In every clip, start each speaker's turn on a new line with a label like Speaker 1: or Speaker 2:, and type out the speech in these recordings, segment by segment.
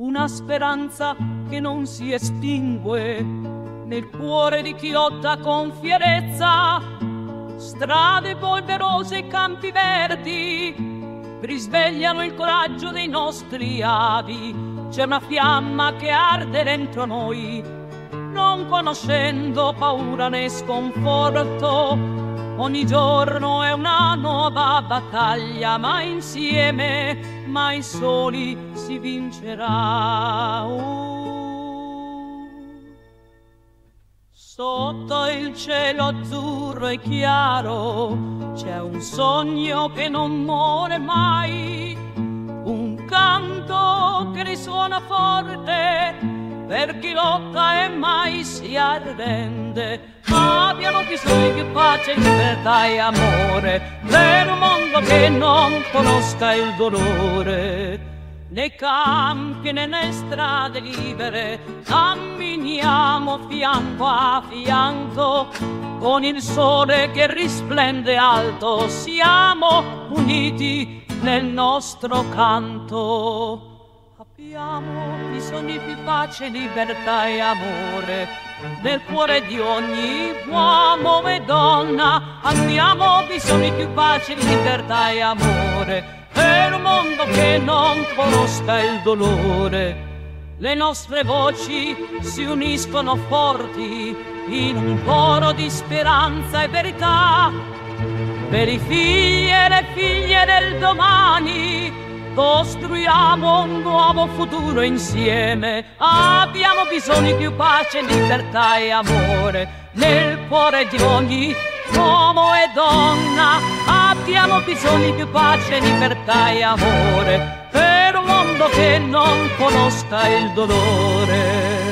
Speaker 1: una speranza che non si estingue nel cuore di chi lotta con fierezza. Strade polverose e campi verdi risvegliano il coraggio dei nostri avi. C'è una fiamma che arde dentro noi, non conoscendo paura né sconforto. Ogni giorno è una nuova battaglia, ma insieme, mai soli, si vincerà. Sotto il cielo azzurro e chiaro c'è un sogno che non muore mai, un canto che risuona forte per chi lotta e mai si arrende. Abbiamo bisogno di più pace, libertà e amore, per un mondo che non conosca il dolore. Nei campi e nelle strade libere camminiamo fianco a fianco, con il sole che risplende alto siamo uniti nel nostro canto. Abbiamo bisogno di più pace, libertà e amore nel cuore di ogni uomo e donna. Abbiamo bisogno di più pace, libertà e amore per un mondo che non conosca il dolore. Le nostre voci si uniscono forti in un coro di speranza e verità. Per i figli e le figlie del domani costruiamo un nuovo futuro insieme. Abbiamo bisogno di più pace, libertà e amore nel cuore di ogni uomo e donna. Abbiamo bisogno di più pace, libertà e amore per un mondo che non conosca il dolore.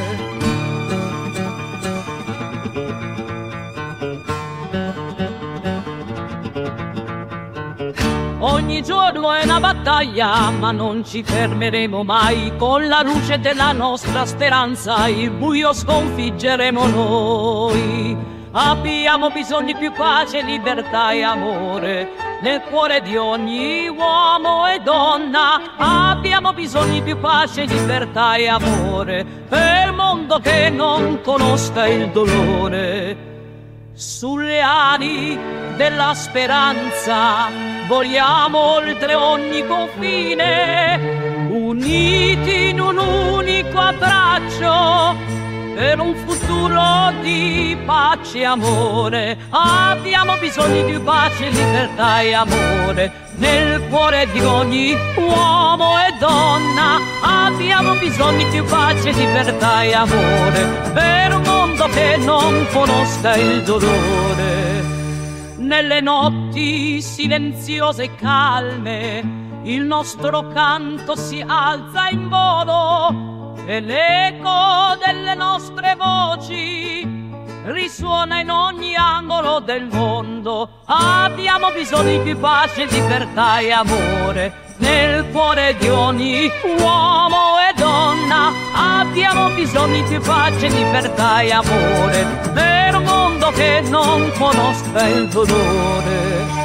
Speaker 1: Ogni giorno è una battaglia, ma non ci fermeremo mai. Con la luce della nostra speranza il buio sconfiggeremo noi. Abbiamo bisogno di più pace, libertà e amore nel cuore di ogni uomo e donna. Abbiamo bisogno di più pace, libertà e amore per un mondo che non conosca il dolore. Sulle ali della speranza voliamo oltre ogni confine, uniti in un unico abbraccio per un futuro di pace e amore. Abbiamo bisogno di più pace, libertà e amore nel cuore di ogni uomo e donna. Abbiamo bisogno di più pace, libertà e amore per un mondo che non conosca il dolore. Nelle notti silenziose e calme il nostro canto si alza in volo e l'eco delle nostre voci risuona in ogni angolo del mondo. Abbiamo bisogno di più pace, libertà e amore nel cuore di ogni uomo e donna. Abbiamo bisogno di più pace, libertà e amore per un mondo che non conosca il dolore.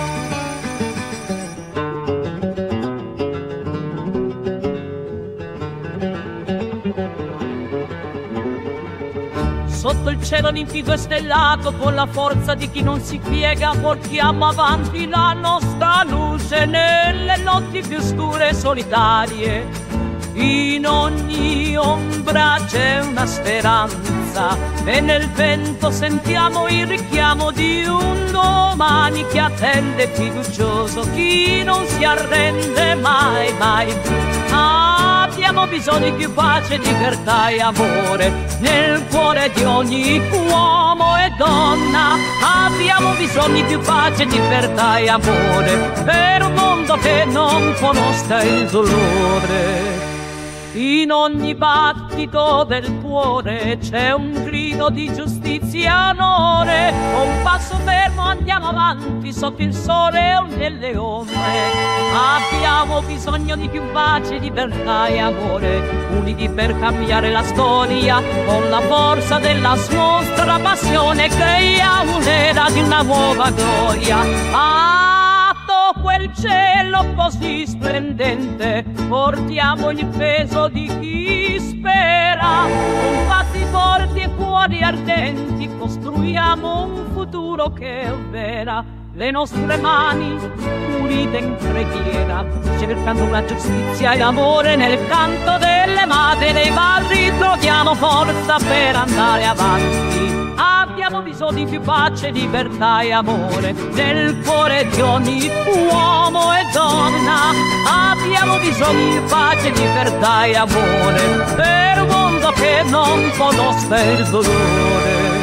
Speaker 1: Sotto il cielo limpido e stellato, con la forza di chi non si piega, portiamo avanti la nostra luce nelle notti più scure e solitarie. In ogni ombra c'è una speranza e nel vento sentiamo il richiamo di un domani che attende fiducioso chi non si arrende mai, mai più. Abbiamo bisogno di più pace, libertà e amore nel cuore di ogni uomo e donna. Abbiamo bisogno di più pace, libertà e amore per un mondo che non conosca il dolore. In ogni battito del cuore c'è un grido di giustizia e onore. Con un passo fermo andiamo avanti sotto il sole o nelle ombre. Abbiamo bisogno di più pace, libertà e amore, uniti per cambiare la storia con la forza della nostra passione. Creiamo un'era di una nuova gloria. Atto quel cielo così splendente portiamo il peso di chi spera. Con passi forti e cuori ardenti costruiamo un futuro che è vera. Le nostre mani unite in preghiera, cercando la giustizia e l'amore nel canto delle madri dei padri, troviamo forza per andare avanti. Abbiamo bisogno di più pace, libertà e amore nel cuore di ogni uomo e donna. Abbiamo bisogno di pace, libertà e amore per un mondo che non conosce il dolore.